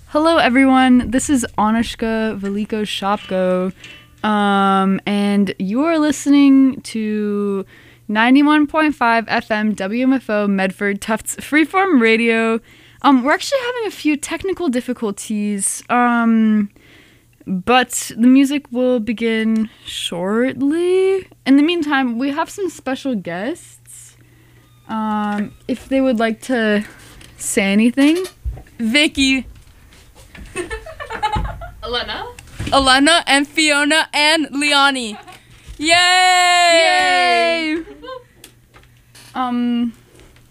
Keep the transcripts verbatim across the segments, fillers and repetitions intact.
Hello, everyone. This is Anushka Veliko Shopko, um, and you are listening to ninety-one point five F M W M F O Medford Tufts Freeform Radio. Um, we're actually having a few technical difficulties, um, but the music will begin shortly. In the meantime, we have some special guests. Um, if they would like to say anything. Vicky. Elena? Elena and Fiona and Leonie. Yay! Yay! Um,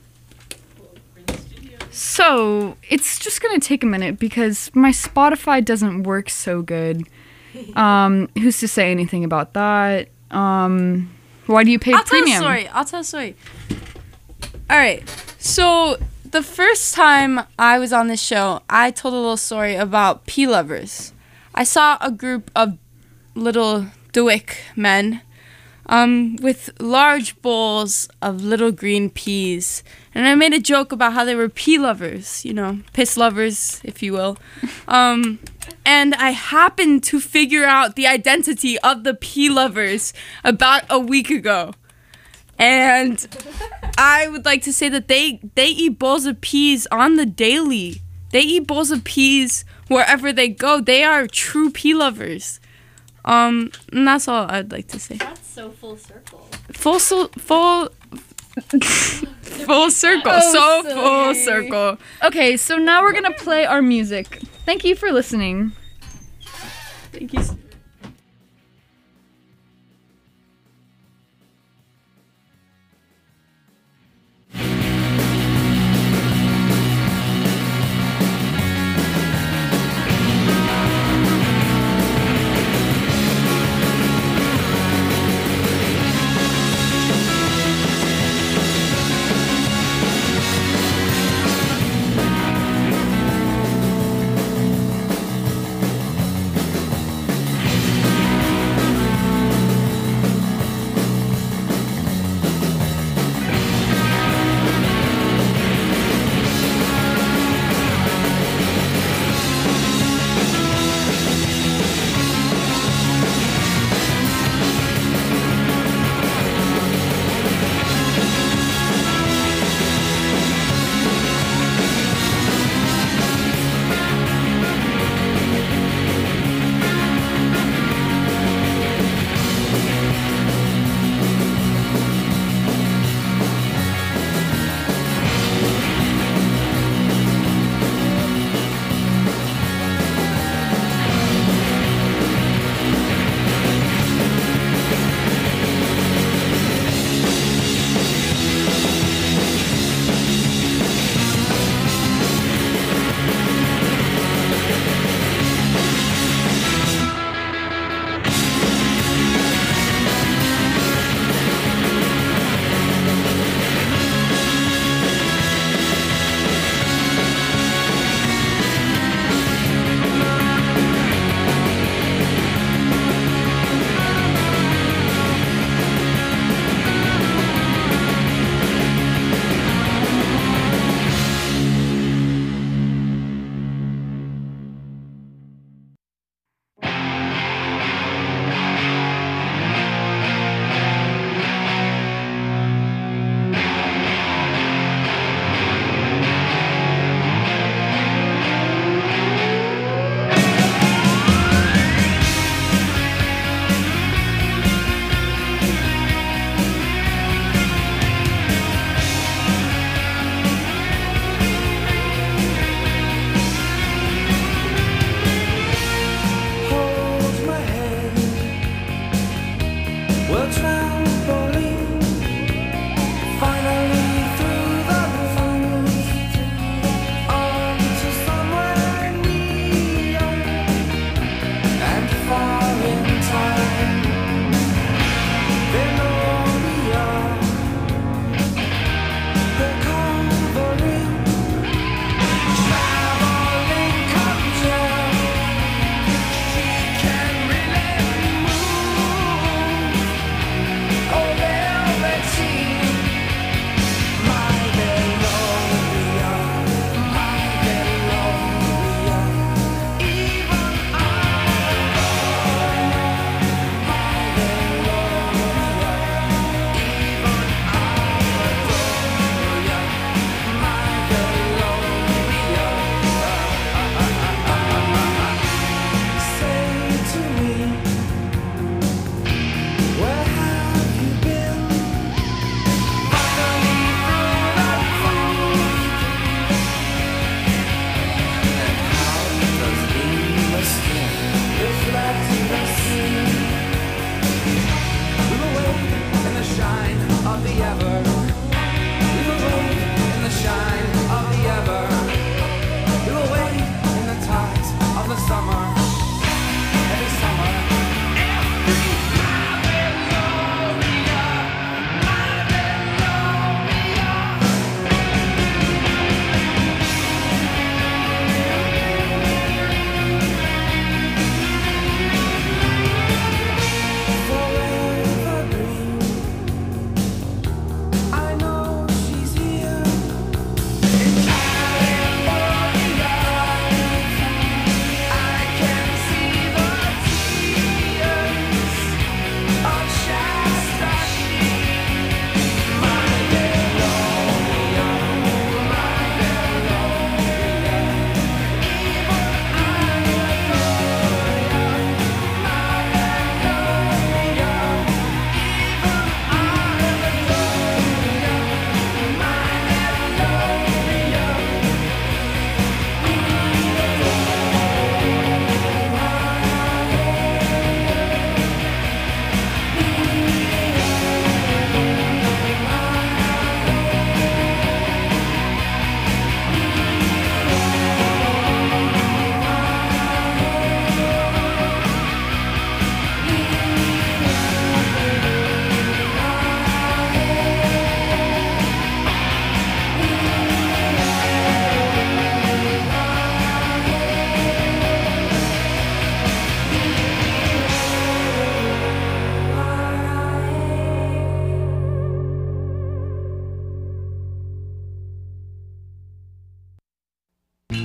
so, it's just gonna take a minute because my Spotify doesn't work so good. Um, who's to say anything about that? Um, why do you pay I'll premium? tell a story. I'll tell a story. Alright, so the first time I was on this show, I told a little story about pea lovers. I saw a group of little Dewick men um, with large bowls of little green peas. And I made a joke about how they were pea lovers, you know, piss lovers, if you will. Um, and I happened to figure out the identity of the pea lovers about a week ago. And I would like to say that they, they eat bowls of peas on the daily. They eat bowls of peas wherever they go. They are true pea lovers. Um, and that's all I'd like to say. That's so full circle. Full, so, full, full circle. Oh, so silly. full circle. Okay, so now we're gonna play our music. Thank you for listening. Thank you.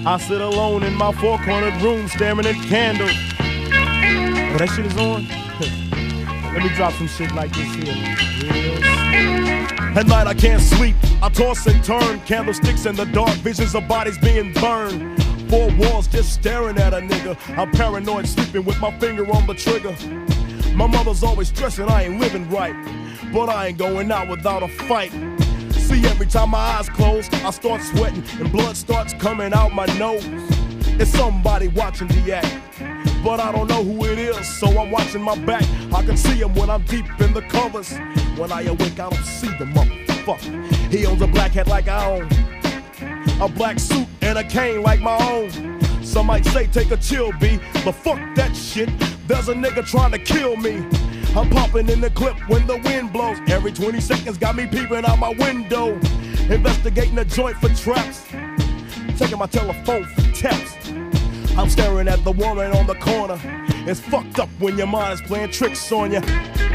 I sit alone in my four-cornered room staring at candles. Oh, that shit is on? Let me drop some shit like this here. At night I can't sleep, I toss and turn. Candlesticks in the dark, visions of bodies being burned. Four walls just staring at a nigga. I'm paranoid, sleeping with my finger on the trigger. My mother's always stressing I ain't living right, but I ain't going out without a fight. See, every time my eyes close, I start sweating and blood starts coming out my nose. It's somebody watching the act, but I don't know who it is, so I'm watching my back. I can see him when I'm deep in the covers. When I awake, I don't see the motherfucker. He owns a black hat like I own, a black suit and a cane like my own. Some might say take a chill, B, but fuck that shit. There's a nigga trying to kill me. I'm popping in the clip when the wind blows. Every twenty seconds got me peeping out my window, investigating the joint for traps, checking my telephone for taps. I'm staring at the woman on the corner. It's fucked up when your mind is playing tricks on you.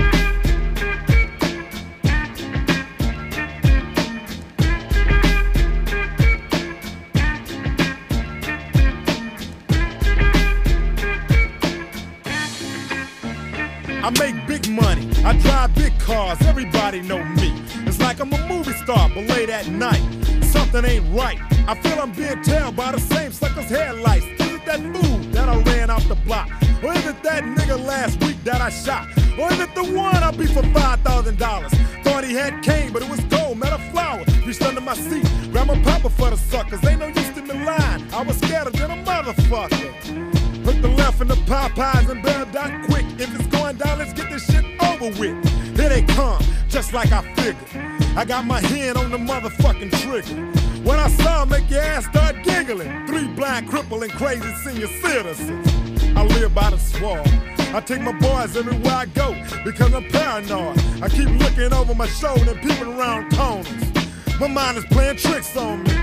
I make big money, I drive big cars, everybody know me. It's like I'm a movie star, but late at night, something ain't right. I feel I'm being tailed by the same sucker's headlights. Is it that fool that I ran off the block? Or is it that nigga last week that I shot? Or is it the one I beat for five thousand dollars? Thought he had cane, but it was gold, met a flower. Reached under my seat, grabbed my papa for the suckers. Ain't no use to me lying, I was scared than a motherfucker. Put the left in the Popeyes and bail down quick. If it's going down, let's get this shit over with. Here they come, just like I figured. I got my hand on the motherfucking trigger. When I saw him, make your ass start giggling. Three blind, crippling, crazy senior citizens. I live by the swamp. I take my boys everywhere I go because I'm paranoid. I keep looking over my shoulder and peeping around corners. My mind is playing tricks on me.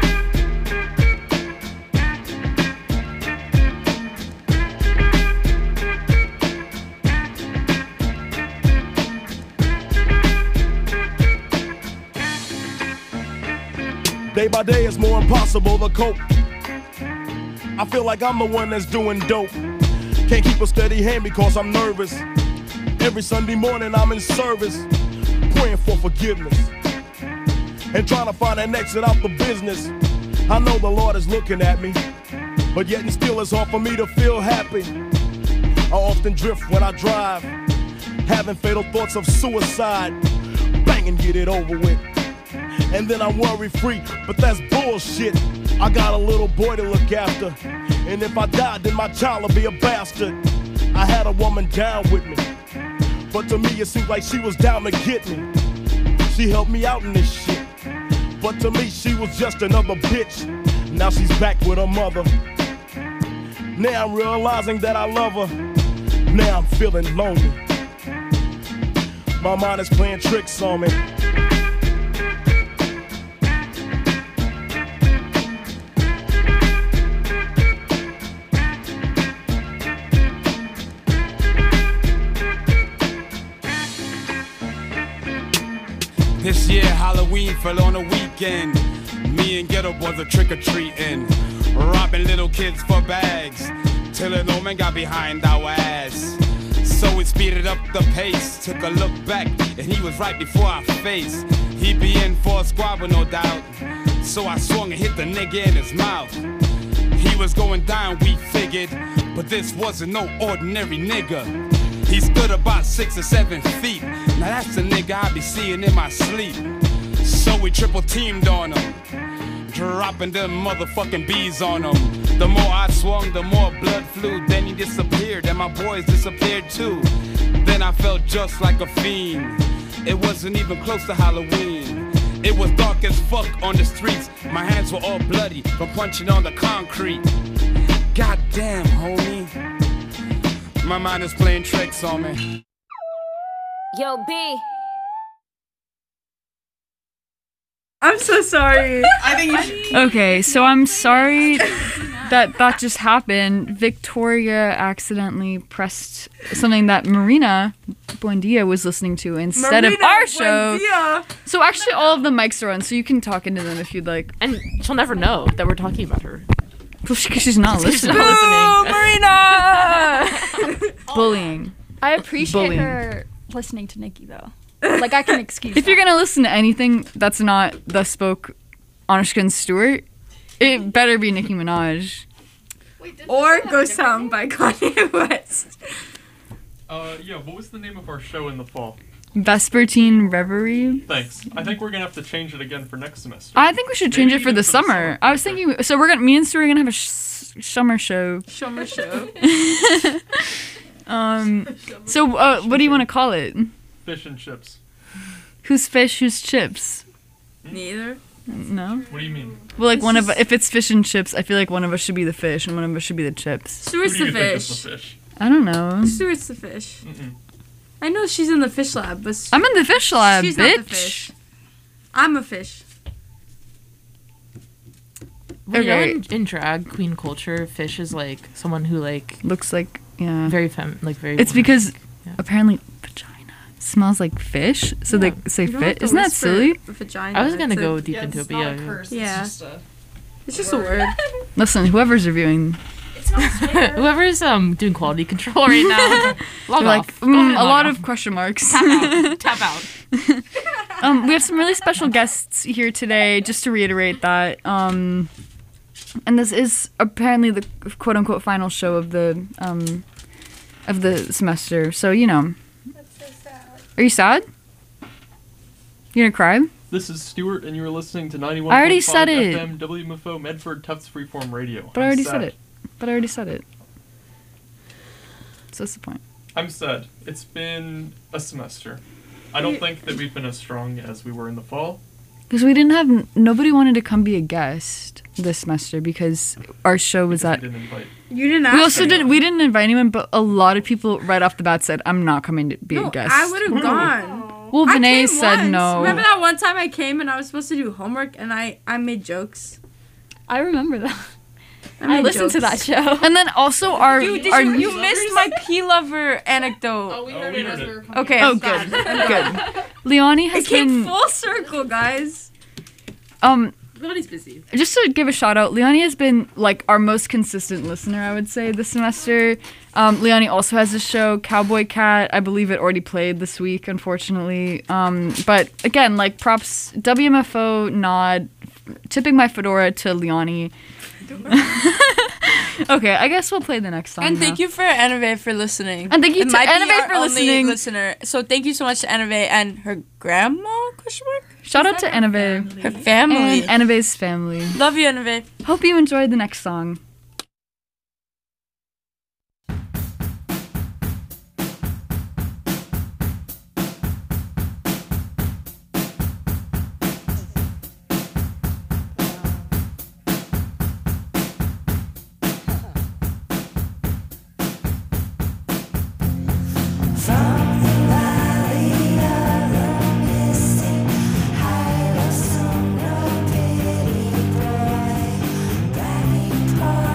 Day by day it's more impossible to cope. I feel like I'm the one that's doing dope. Can't keep a steady hand because I'm nervous. Every Sunday morning I'm in service, praying for forgiveness and trying to find an exit out the business. I know the Lord is looking at me, but yet and still it's hard for me to feel happy. I often drift when I drive, having fatal thoughts of suicide. Bang and get it over with, and then I'm worry-free, but that's bullshit. I got a little boy to look after, and if I die, then my child will be a bastard. I had a woman down with me, but to me it seemed like she was down to get me. She helped me out in this shit, but to me she was just another bitch. Now she's back with her mother. Now I'm realizing that I love her. Now I'm feeling lonely. My mind is playing tricks on me. This year Halloween fell on a weekend. Me and Ghetto Boys are trick-or-treating, robbing little kids for bags, till an old man got behind our ass. So we speeded up the pace, took a look back, and he was right before our face. He'd be in for a squabble, no doubt, so I swung and hit the nigga in his mouth. He was going down, we figured, but this wasn't no ordinary nigga. He stood about six or seven feet. Now that's the nigga I be seeing in my sleep. So we triple teamed on him, dropping them motherfucking bees on him. The more I swung, the more blood flew. Then he disappeared, and my boys disappeared too. Then I felt just like a fiend. It wasn't even close to Halloween. It was dark as fuck on the streets. My hands were all bloody from punching on the concrete. Goddamn, homie. My mind is playing tricks on me. Yo, B. I'm so sorry. I think you should. Okay, so I'm sorry that that just happened. Victoria accidentally pressed something that Marina Buendia was listening to instead Marina of our show. Buendia. So actually all of the mics are on, so you can talk into them if you'd like. And she'll never know that we're talking about her. Because she's not listening. Boo, Marina! Bullying. I appreciate Bullying. her listening to Nicki though. Like I can excuse. If you're that. gonna listen to anything that's not Thus Spoke Anushka and Stewart, it better be Nicki Minaj. Or Ghost Town by Kanye West. Uh, yeah, what was the name of our show in the fall? Vespertine Reverie. Thanks. I think we're gonna have to change it again for next semester. I think we should change Maybe it for even the for the summer. summer. I was thinking, so we're gonna, me and Stu are gonna have a sh- summer show. Summer show. Um, so uh, what do you want to call it? Fish and chips. Who's fish? Who's chips? Neither. No. What do you mean? Well, like one of if it's fish and chips, I feel like one of us should be the fish and one of us should be the chips. Stuart's Who do the you think is fish. the fish? I don't know. Stuart's the fish. Mm-mm. I know she's in the fish lab, but I'm in the fish lab, she's bitch. not the fish. I'm a fish. When Okay. you're in, in drag queen culture, fish is like someone who like Looks like yeah. very fem, like very. It's because Yeah. apparently vagina smells like fish, so Yeah. they say You don't have fit. to Isn't that whisper silly? Vagina. I was gonna It's a- go deep into it, but yeah. yeah. Yeah. It's just a It's just a word. Listen, whoever's reviewing, It's not swear. Whoever's um doing quality control right now, log they're off. like Go mm, ahead and a log lot off. of question marks. tap out. Tap out. Um, we have some really special guests here today, just to reiterate that. Um, and this is apparently the quote unquote final show of the um, of the semester. So you know, are you sad? You gonna cry? This is Stuart, and you are listening to ninety-one I already point said five it. F M W M F O Medford Tufts Freeform Radio. But I I'm already sad. said it. But I already said it. So what's the point? I'm sad. It's been a semester. I don't think that we've been as strong as we were in the fall. Because we didn't have nobody wanted to come be a guest this semester because our show was because at. we didn't invite. You didn't ask We also anyone. didn't. We didn't invite anyone, but a lot of people right off the bat said, "I'm not coming to be No, a guest." I would have gone. Well, I Vinay came said once. no. Remember that one time I came and I was supposed to do homework and I, I made jokes? I remember that. I, I made listened to jokes. that show. And then also our You, did our you, you missed my pea lover anecdote. Oh, we Oh, heard we it as heard we it. were coming. Okay. oh I'm good sad. good. Leonie has It came been full circle, guys. um Everybody's busy. just to give a shout out. Leonie has been like our most consistent listener, I would say, this semester. Um, Leonie also has a show, Cowboy Cat. I believe it already played this week, unfortunately. Um, but again, like props, W M F O nod, tipping my fedora to Leonie. Okay, I guess we'll play the next song. And thank now. you for Anave for listening. And thank you It to might be Anave our for only listening. listener. So thank you so much to Anave and her grandma, question mark? Shout out to Anave Her family. and Anave's family. Love you, Anave. Hope you enjoyed the next song. From the valley of the misty, hide of some no pity boy, back me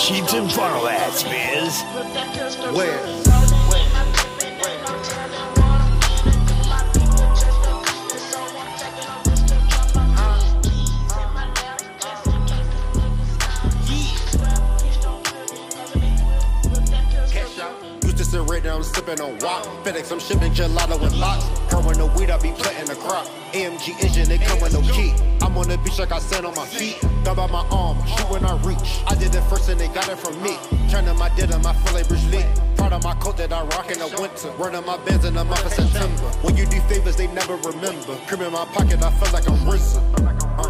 Sheets and funnel ads, Biz. Where? Right now I'm sipping on wop. FedEx, I'm shipping gelato and locks. Come with no weed, I be planting the crop. A M G engine, they come with no key. I'm on the beach like I sand on my feet. Gun by my arm, shoot when I reach. I did it first and they got it from me. Turning my denim, I feel like Bruce Lee. Proud of my coat that I rock in the winter. Running my bands in the month of September. When you do favors, they never remember. Cream in my pocket, I feel like I'm risen. Uh.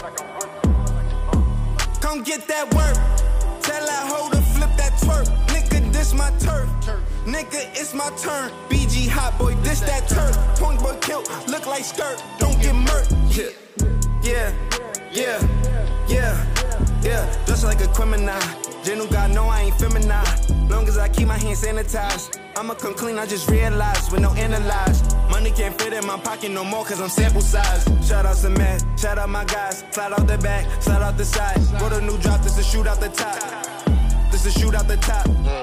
Come get that work. Tell that hoe to flip that twerk. Nigga, this my turf. Nigga, it's my turn. B G hot boy, this that turf. Point boy kilt, look like skirt. Don't get murked. Yeah, yeah, yeah, yeah, yeah. Just like a criminal. Genu God know I ain't feminine. Long as I keep my hands sanitized. I'ma come clean, I just realized with no analyze. Money can't fit in my pocket no more cause I'm sample size. Shout out some man, shout out my guys. Slide out the back, slide out the side. Go to new drop, this is shoot out the top. This is shoot out the top.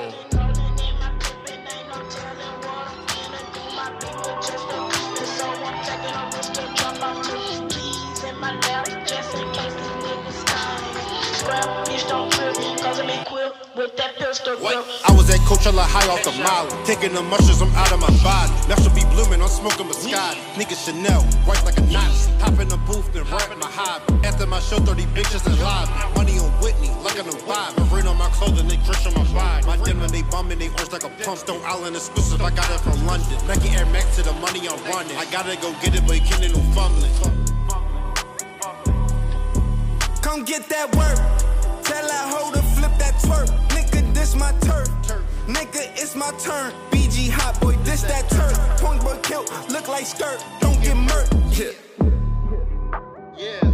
What? I was at Coachella high off the mile. Taking the mushrooms, I'm out of my body. Now she'll be blooming, I'm smoking Moscato. Nigga Chanel, white like a knife. Hop in the booth, then rap my hobby. After my show, thirty bitches in lobby. Money on Whitney, like on the vibe. Marine on my clothing, they drish on my body. My denim, they bumming, they orange like a pump. Stone Island exclusive, I got it from London. Nike Air Max to the money I'm running. I gotta go get it, but you can't no fumbling. Come get that work. Tell that hoe to flip that twerk. Nigga, this my turf. Nigga, it's my turn. B G hot boy, this that turf. Point boy kilt, look like skirt. Don't get murked. Yeah. Yeah.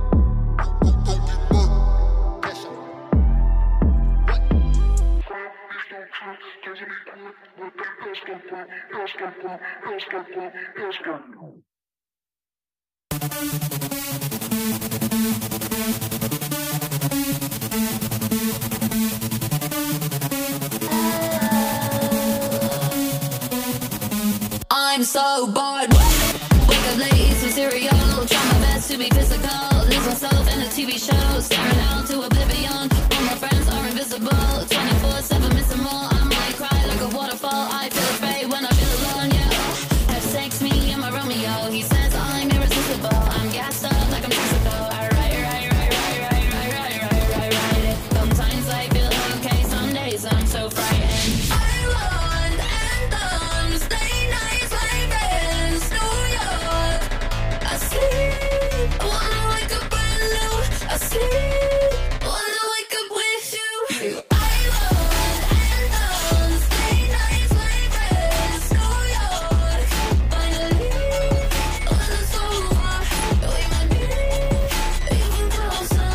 I'm so bored. Wake up late, eat some cereal. Try my best to be physical. Lose myself in a T V show. Staring out to oblivion. All my friends are invisible. twenty-four seven missing more. I might cry like a waterfall. I feel afraid when I feel alone, yeah. Have sex me and my Romeo. He says I'm irresistible. I'm gassed up like I'm Mexico. I write, write, write, write, write, write, write, write, write, write it. Sometimes I feel okay. Some days I'm so frightened. I want anthems. Stay nice like this. New York. I sleep. I wanna wake up brand new. I sleep. I wanna wake up with you. I want anthems. Stay nice like this. New York. Finally, when it's over, we might be even closer.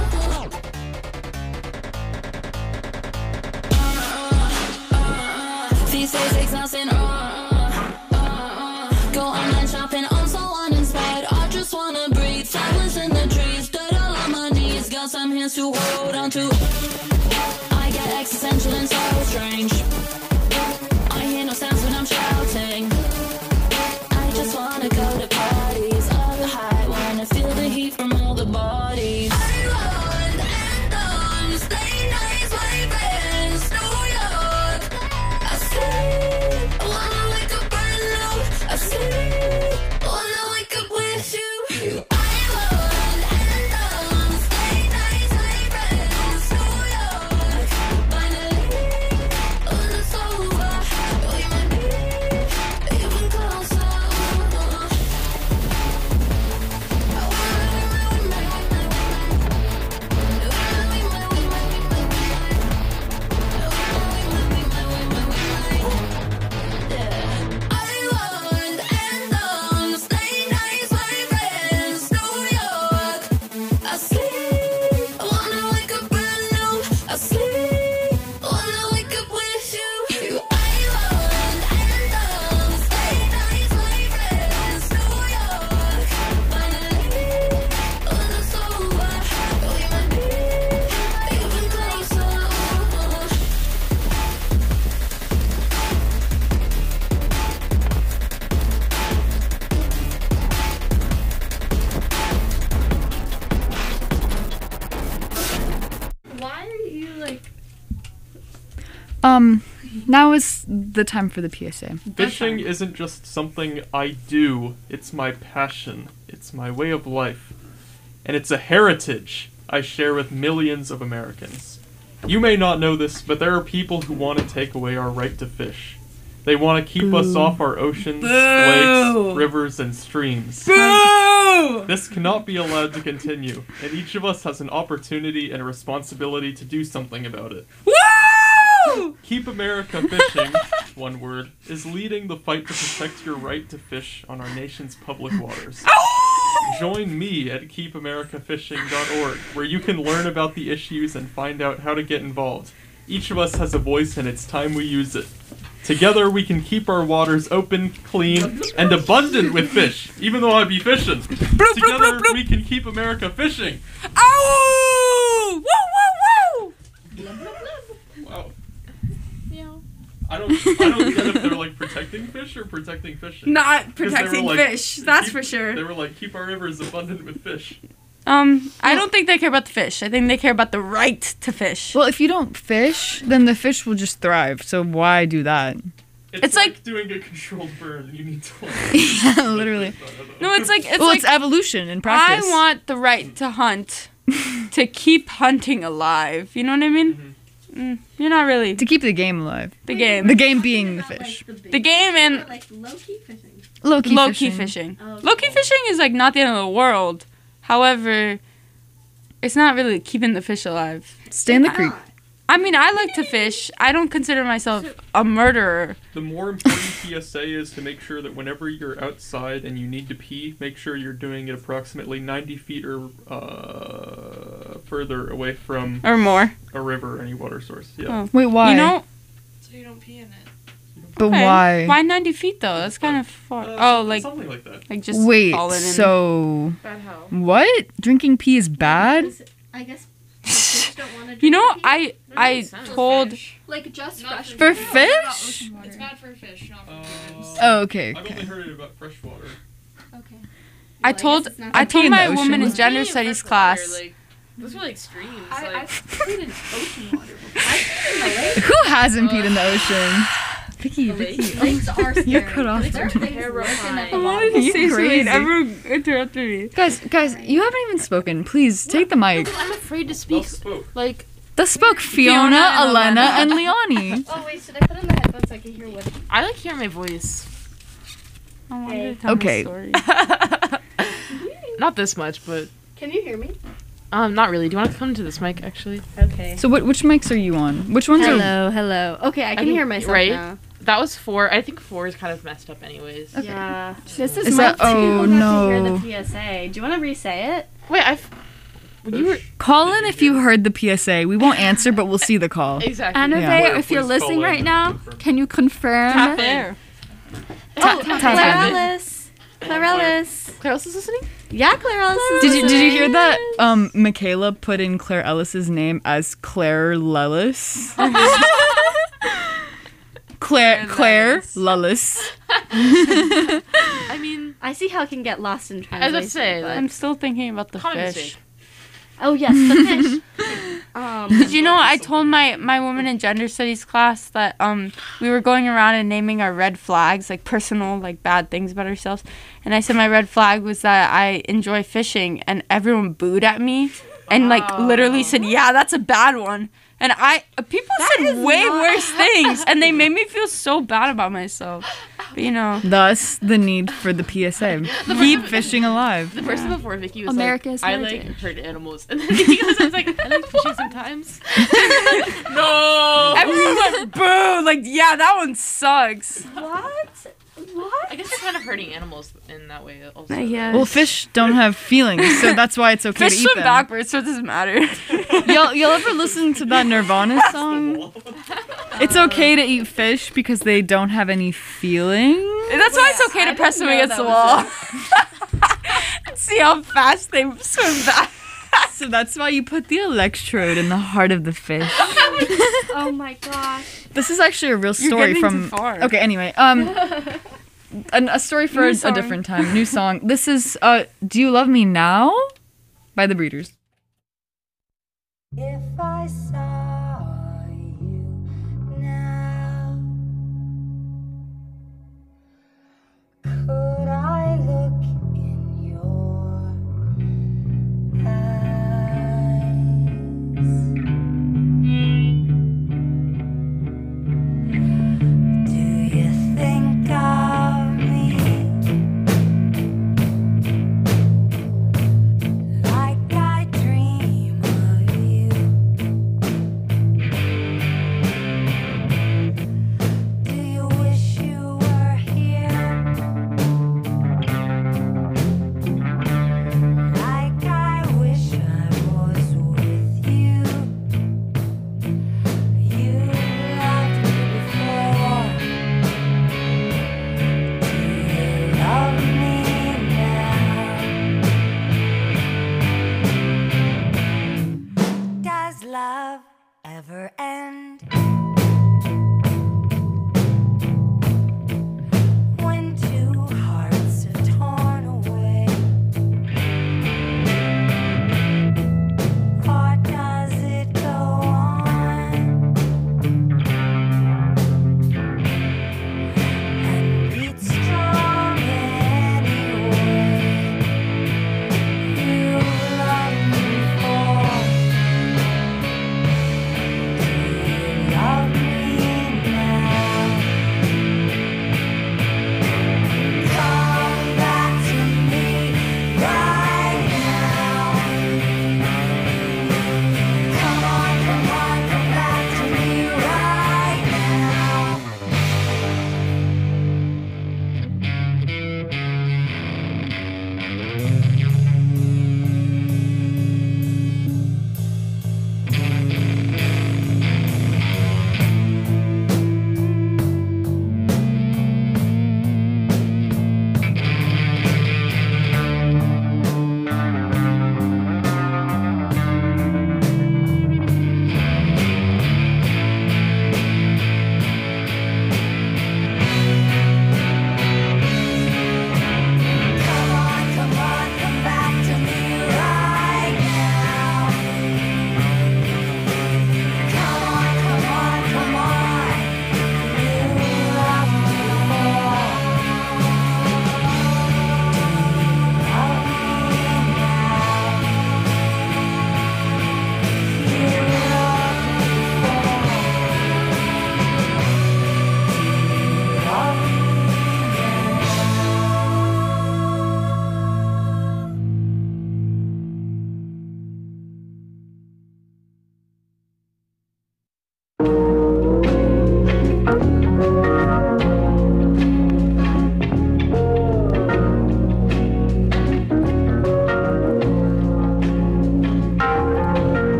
These days exhausting. Uh, uh, uh, go online shopping. I'm so uninspired. I just wanna breathe. Flowers in the trees. Dirt all on my knees. Got some hands to hold on to. I get existential and so strange. I hear no sounds when I'm shouting. I just wanna go to parties. All the high. Wanna feel the heat from all the bodies. I want anthems. Stay nice like this. New York. I sleep. I wanna wake up brand new. I sleep. I wanna wake up with you. I want anthems. Stay nice like this. New York. Finally, when it's over, we might be Um, now is the time for the P S A. Fishing isn't just something I do, it's my passion. It's my way of life. And it's a heritage I share with millions of Americans. You may not know this, but there are people who want to take away our right to fish. They want to keep us off our oceans, lakes, rivers, and streams. Boo! This cannot be allowed to continue, and each of us has an opportunity and a responsibility to do something about it. Woo! Keep America Fishing, one word, is leading the fight to protect your right to fish on our nation's public waters. Join me at keep america fishing dot org, where you can learn about the issues and find out how to get involved. Each of us has a voice, and it's time we use it. Together, we can keep our waters open, clean, and abundant with fish, even though I be fishing. Together, we can keep America fishing. Ow! Woo, woo, woo! Wow. I don't, I don't get if they're like protecting fish or protecting fishing. Not 'Cause they were protecting like, fish, that's keep- for sure. They were like, keep our rivers abundant with fish. Um, I don't think they care about the fish. I think they care about the right to fish. Well, if you don't fish, then the fish will just thrive. So why do that? It's, It's like, like- doing a controlled burn. You need to. Like, Yeah, literally. No, it's like it's well, like it's evolution in practice. I want the right to hunt, to keep hunting alive. You know what I mean? Mm, you're not really to keep the game alive. the game. The game being the fish. The game and Like low-key fishing. Low key low fishing. key fishing. Oh, okay. Low key fishing is like not the end of the world. However, it's not really keeping the fish alive. Stay in the creek. I mean, I like to fish. I don't consider myself a murderer. The more important P S A is to make sure that whenever you're outside and you need to pee, make sure you're doing it approximately ninety feet or uh, further away from Or more. a river or any water source. Yeah. Oh. Wait, why? You know, So you don't pee in it. But okay. why? Why ninety feet though? That's kind of far. Uh, oh, like something like that. like just Wait, fall in. so Bad how? what? Drinking pee is bad? I guess the fish don't want to drink You know, pee. I I told. Like just Not fresh For water. fish? It's bad for fish, not for humans. Oh, okay. I've okay. only heard it about freshwater. Okay. I Well, told guess it's not I pee told in the my ocean. woman in Was gender Peeing in studies freshwater, class. Like, those are like extremes. I, like, I've peed in ocean water before. I peed in the lake. Who hasn't peed in the ocean? Vicky, lake? Vicky. Lakes are scary. You're cut off. There are things lurking at the I wanted bottom. to You say crazy. something. Everyone interrupted me. Guys, guys, you haven't even spoken. Please take the mic. I'm afraid to Well speak. spoke. Like, The spoke Fiona, Fiona and Elena, Elena. and Leonie. Oh wait, should I put on the headphones so I can hear what? I like hearing my voice. I wanted Hey. to tell Okay. my story. Not this much, but Can you hear me? um, not really. Do you want to come to this mic actually? Okay. So, what, which mics are you on? Which ones are? Hello, hello. Okay, I can think- hear myself right? now. That was four. I think four is kind of messed up, anyways. Yeah. This is, Is my that- oh, too not to hear no. the P S A. Do you want to re-say it? Wait, I've. You were Call in if you heard the P S A. We won't answer, but we'll see the call. exactly. Annabelle, Yeah. if you're Please listening call in right and now, confirm. can you confirm? Tap There. Oh, tap in. Clarellis. Clarellis. Claire else is listening. Yeah, Clarellis. is Did you did you hear listening. that? Um, Michaela put in Claire Ellis's name as Claire Lellis. Claire Claire Lellis. I mean, I see how it can get lost in as translation. I say, but- like, I'm still thinking about the common fish. mistake. Oh yes, the fish. um, Did you know I told my, my woman in gender studies class that um we were going around and naming our red flags, like personal, like bad things about ourselves. And I said my red flag was that I enjoy fishing, and everyone booed at me and like literally said, yeah, that's a bad one. And I people said way not- worse things, and they made me feel so bad about myself. But you know, Thus, the need for the P S A. Keep fishing alive. The person before Vicky was America's like, I like heritage. hurt animals, and then Vicky was like, I like fishing sometimes. No. everyone went boo. Like, yeah, that one sucks. what? What? I guess you're kind of hurting animals in that way also. Yeah. Well, fish don't have feelings, so that's why it's okay Fish to eat swim them. backwards, so it doesn't matter. Y'all, y'all ever listen to that Nirvana song? It's okay to eat fish because they don't have any feelings. That's why it's okay to press them know against that the wall. See how fast they swim back. So that's why you put the electrode in the heart of the fish. Oh my gosh. This is actually a real You're story getting from. too far. Okay, anyway, um, an, a story for New a, a song. different time. New song. This is uh, "Do You Love Me Now" by the Breeders. If I saw you now.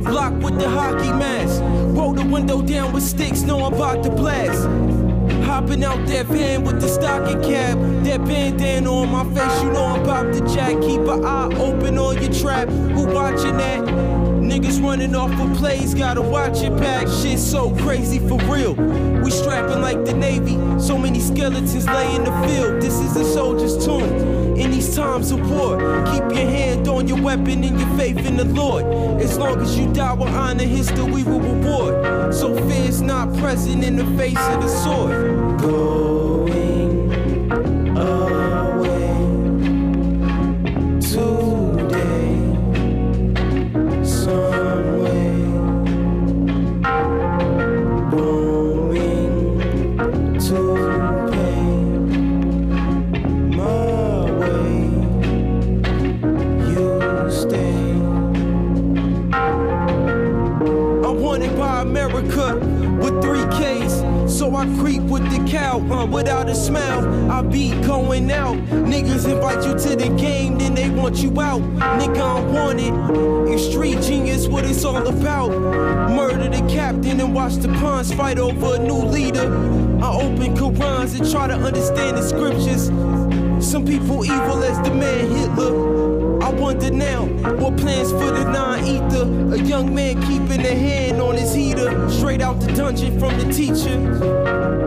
block with the hockey mask. Roll the window down with sticks, know I'm about to blast. Hopping out that van with the stocking cap, that bandana on my face, you know I'm about to jack. Keep an eye open on your trap, who watching that? Niggas running off for plays, gotta watch it back. Shit so crazy for real. We strapping like the Navy, so many skeletons lay in the field. This is a soldier's tomb. In these times of war, keep your hand on your weapon and your faith in the Lord. As long as you die with honor, history will reward. So fear's not present in the face of the sword. Going away today, some way. Going to pay my way. You stay. I'm wanted by America with three K's. So I creep with the cow, uh, without a smile. I be going out. Niggas invite you to the game, then they want you out. Nigga, I'm wanted. Extreme genius, what it's all about. Murder the captain and watch the pawns fight over a new leader. I open Qurans and try to understand the scriptures. Some people evil as the man Hitler. I wonder now, what plans for the non-ether? A young man keeping a hand on his heater, straight out the dungeon from the teacher.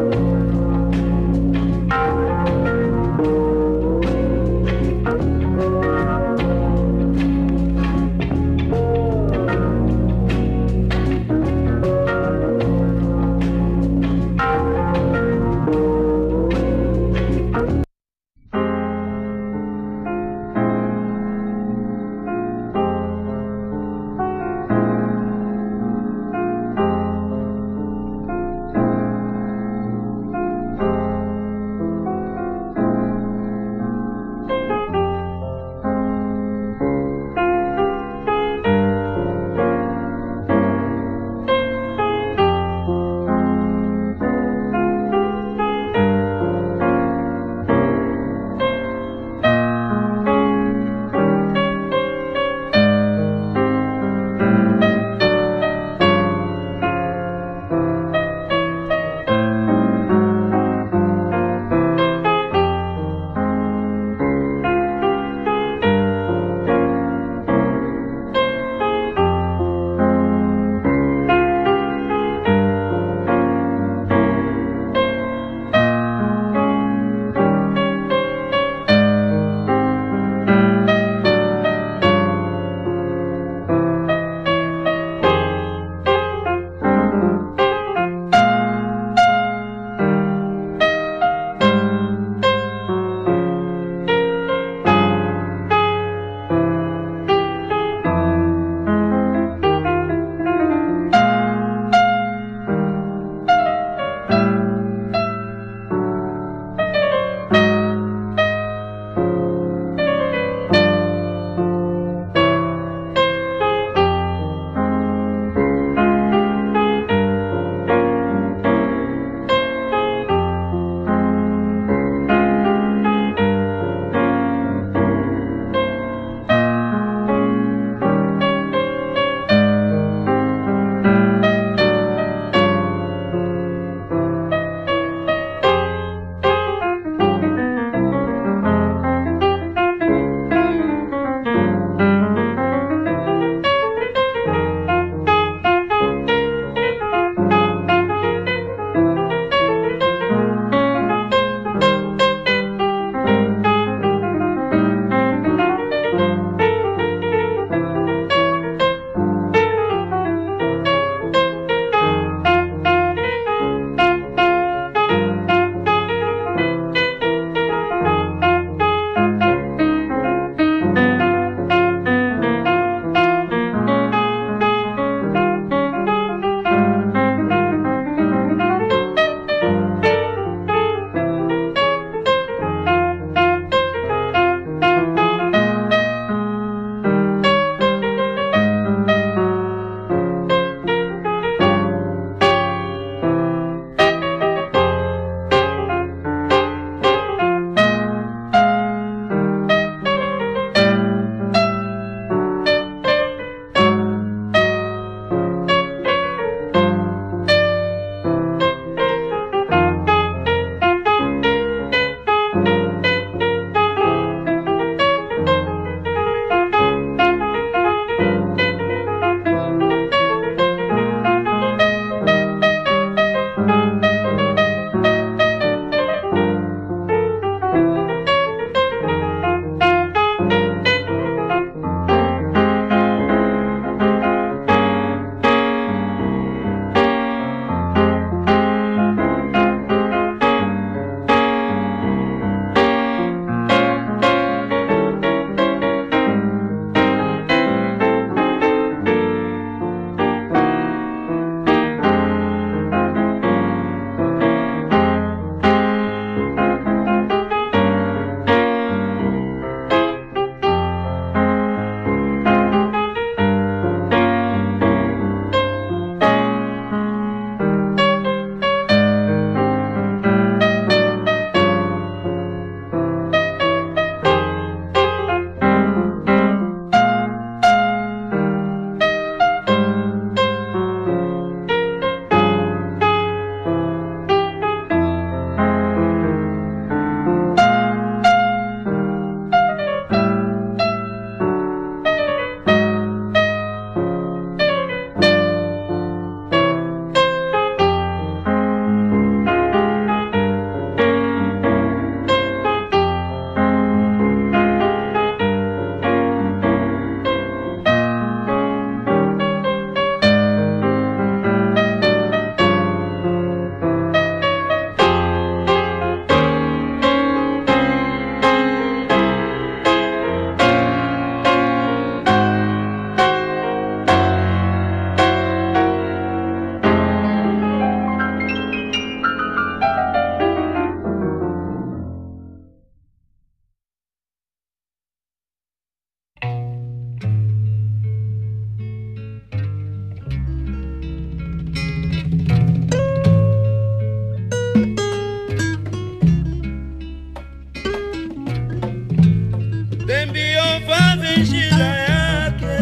mbiomva njira yake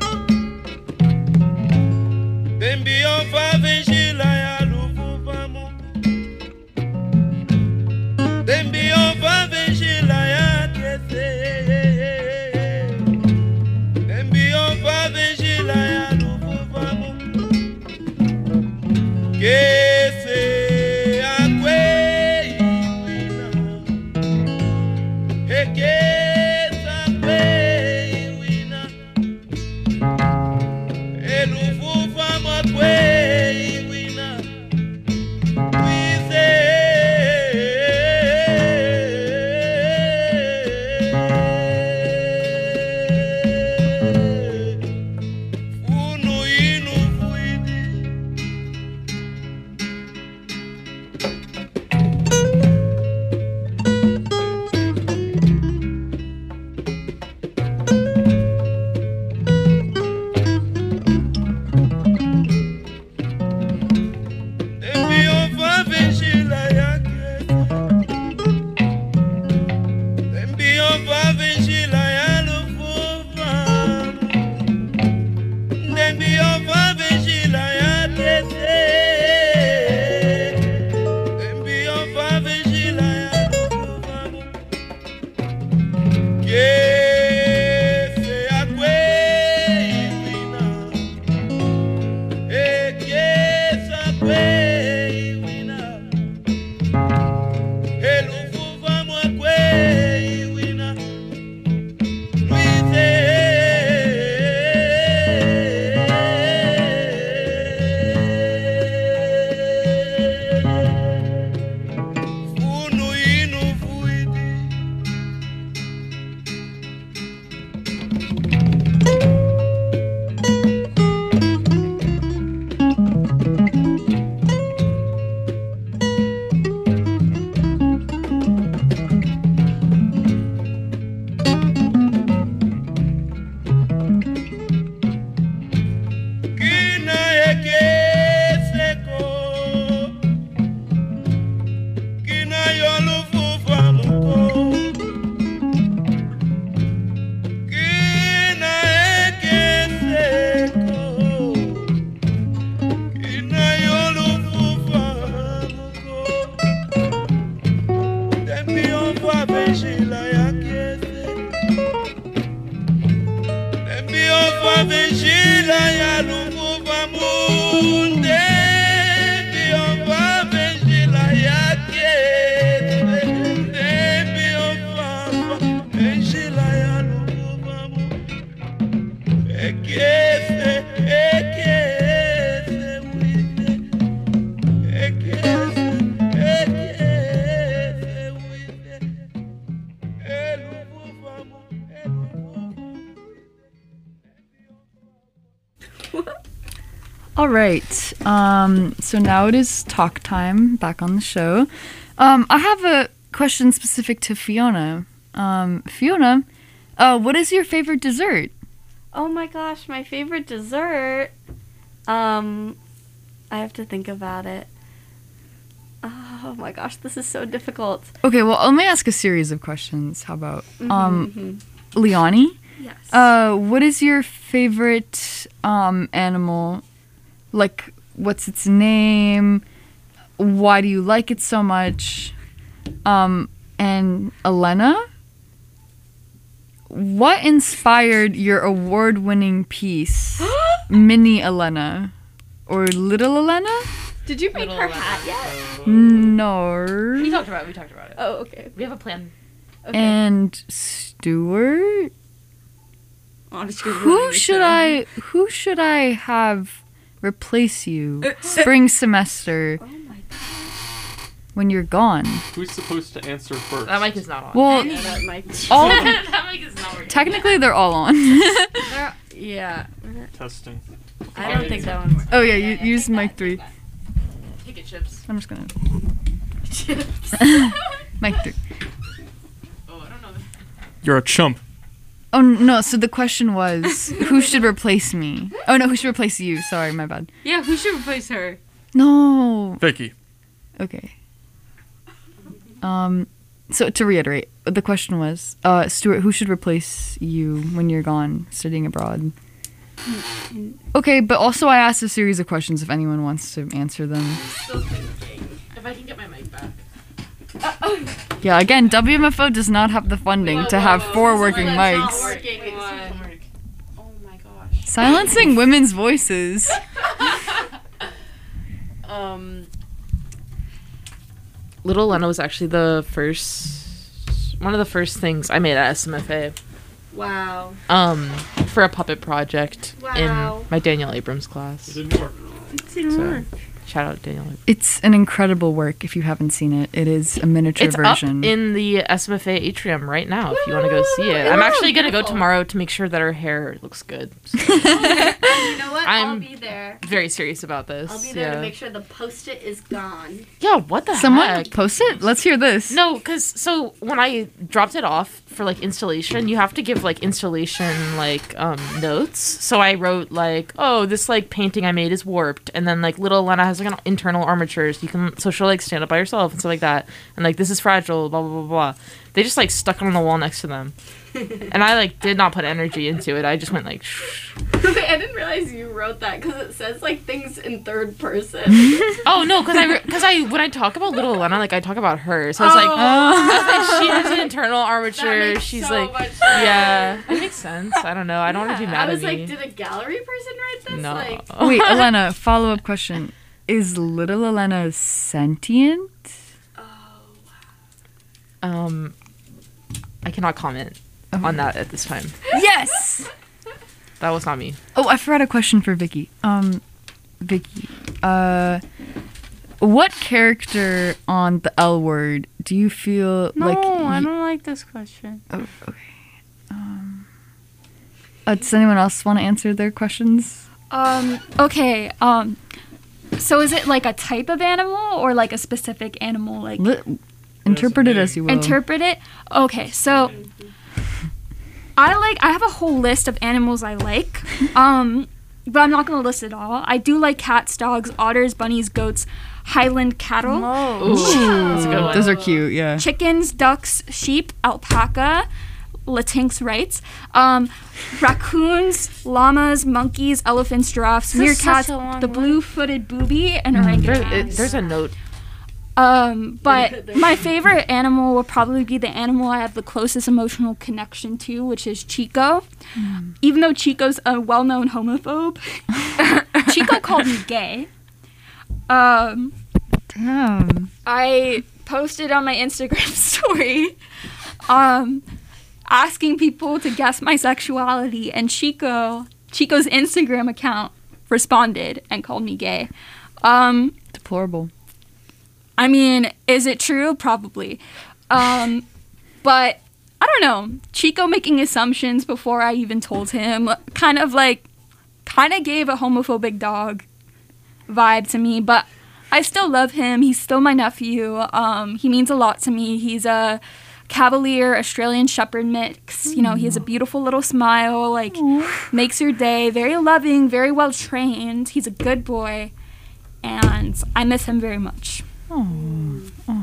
mbiomva njira ya luvuvamu mbiomva njira yake mbiomva njira ya luvuvamu kese akwe iwina ekesa akwe iwina eluvuvamu akwe iwina wize funu inu fuidi mbiomva njira yake mbiomva njira ya luvuvamu mbiomva njira yake mbiomva njira ya luvuvamu kese akwe iwina ekesa akwe iwina eluvuvamu akwe iwina lwize funu inu fuidi kina ekeseko kina yoluvuvamuko kina ekeseko kina yoluvuvamuko mbiomva njira yake mbiomva njira ya luvuvamu mbiomva njira yake mbiomva njira ya luvuvamu ekese ekese wize ekese ekese wize eluvuvamu All right. Um, so now it is talk time back on the show. Um, I have a question specific to Fiona. Um, Fiona, uh, what is your favorite dessert? Oh my gosh, my favorite dessert. Um, I have to think about it. Oh my gosh, this is so difficult. Okay, well, let me ask a series of questions. How about um, Mhm. Leonie? Yes. Uh, what is your favorite um, animal? Like, what's its name? Why do you like it so much? Um, and Elena, what inspired your award-winning piece, Mini Elena, or Little Elena? Did you make her hat yet? No. We talked about it. We talked about it. Oh, okay. We have a plan. And Stuart. Honestly, Who should I? Who should I have replace you spring semester? Oh my god. When you're gone. Who's supposed to answer first? That mic is not on. Well, Yeah, that mic. all that mic is not working. technically they're all on. They're- yeah. Testing. I don't think that one works. Oh yeah, you use mic three. Take it, Chips. I'm just gonna Chips. mic three. Oh, I don't know. You're a chump. Oh no! So the question was, who should replace me? Oh no, who should replace you? Sorry, my bad. Yeah, who should replace her? No. Vicky. Okay. Um, so to reiterate, the question was, uh, Stuart, who should replace you when you're gone studying abroad? Okay, but also I asked a series of questions if anyone wants to answer them. Still thinking. If I can get my mic back. Yeah, again, W M F O does not have the funding Whoa, to whoa, have whoa. four This working one that's not mics. working. This doesn't work. Oh my gosh. Silencing women's voices. Um, Little Lena was actually the first, one of the first things I made at S M F A. Wow. Um, for a puppet project Wow. in my Daniel Abrams class. It didn't work. It didn't So, work. shout out Daniel Abrams. It's an incredible work if you haven't seen it. It is a miniature It's version. up in the S M F A atrium right now if you want to go see it. I'm actually going to go tomorrow to make sure that her hair looks good. So You know what? I'll I'm be there. very serious about this. I'll be there yeah. to make sure the post-it is gone. Yeah, what the Someone heck? post it? Let's hear this. No, because so when I dropped it off for like installation, you have to give like installation like um notes. So I wrote like, oh, this like painting I made is warped, and then like little Lena has like an internal armatures. You can so she'll like stand up by herself and stuff like that, and like this is fragile. Blah blah blah blah. They just like stuck it on the wall next to them, and I like did not put energy into it. I just went like. Shh. I didn't realize you wrote that because it says like things in third person. Oh no, because I because I when I talk about little Lena, like I talk about her. So it's like, Oh. I was like, she has an internal armature. makes She's so like, much sense. yeah, it makes sense. I don't know. I don't want to be mad I was at like, me. did a gallery person write this? No. Like, Wait, Elena, follow up question. Is little Elena sentient? Um, I cannot comment on that at this time. Yes! That was not me. Oh, I forgot a question for Vicky. Um, Vicky, uh, what character on the L Word do you feel No, like? I y- don't like this question. Oh, okay. Um, uh, does anyone else want to answer their questions? Um, okay, um, so is it like a type of animal or like a specific animal? Like Li- interpret it as you will. interpret it? Okay, so I like, I have a whole list of animals I like, um, but I'm not going to list it all. I do like cats, dogs, otters, bunnies, goats, Highland cattle, Ooh, That's a good one. those are cute. Yeah. chickens, ducks, sheep, alpaca, Latinx rights, um, raccoons, llamas, monkeys, elephants, giraffes, This is meerkats, such a long the list. blue-footed booby, and There, orangutans. it, there's a note. Um, but my favorite animal will probably be the animal I have the closest emotional connection to, which is Chico. Even though Chico's a well-known homophobe, Chico called me gay. Um, Damn. I posted on my Instagram story, um, asking people to guess my sexuality, and Chico, Chico's Instagram account responded and called me gay. Um, Deplorable. I mean, is it true? Probably. Um, but I don't know. Chico making assumptions before I even told him kind of like, kind of gave a homophobic dog vibe to me, but I still love him. He's still my nephew. Um, he means a lot to me. He's a Cavalier Australian Shepherd mix. You know, he has a beautiful little smile, like, makes your day. Very loving, very well trained. He's a good boy, and I miss him very much. Oh. Oh.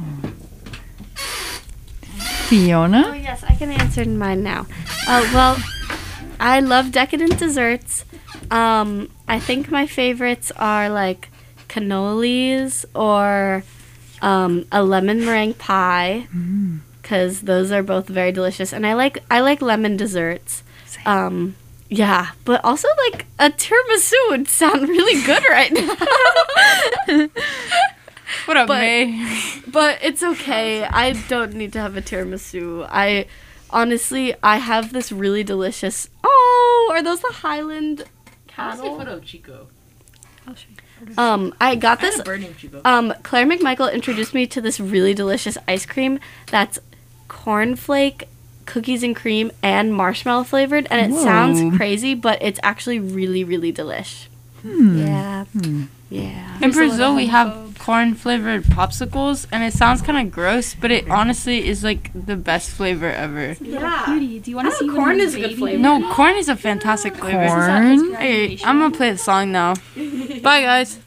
oh Fiona? yes, I can answer mine now. Uh, well, I love decadent desserts. Um, I think my favorites are like cannolis or um, a lemon meringue pie, because those are both very delicious. And I like I like lemon desserts. Um, yeah, but also like a tiramisu would sound really good right now. What up, But- May? But it's okay. I don't need to have a tiramisu. I honestly, I have this really delicious. Oh, are those the Highland cattle? photo of Chico. Um, I got I had this. a burning Chico. Um, Claire McMichael introduced me to this really delicious ice cream that's cornflake, cookies and cream, and marshmallow flavored, and it Whoa. sounds crazy, but it's actually really, really delish. Hmm. Yeah, Hmm. yeah. In Brazil, we have corn flavored popsicles, and it sounds kind of gross, but it honestly is like the best flavor ever. Yeah. Cutie, do you want to I see know when corn I'm is a good baby? flavor. No, corn is a fantastic flavor. Corn? Hey, I'm gonna play the song now. Bye, guys.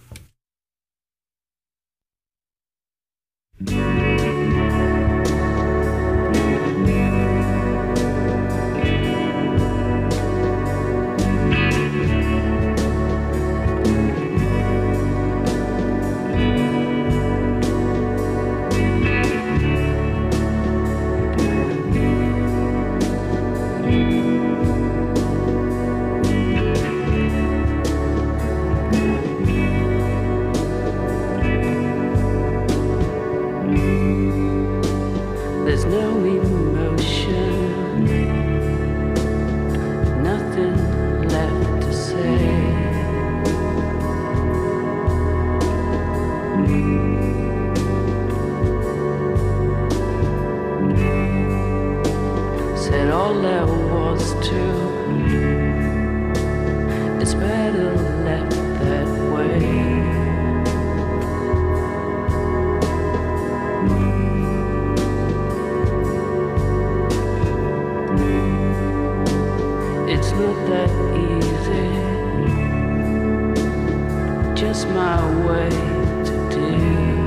there was too. It's better left that way. It's not that easy, just my way to deal.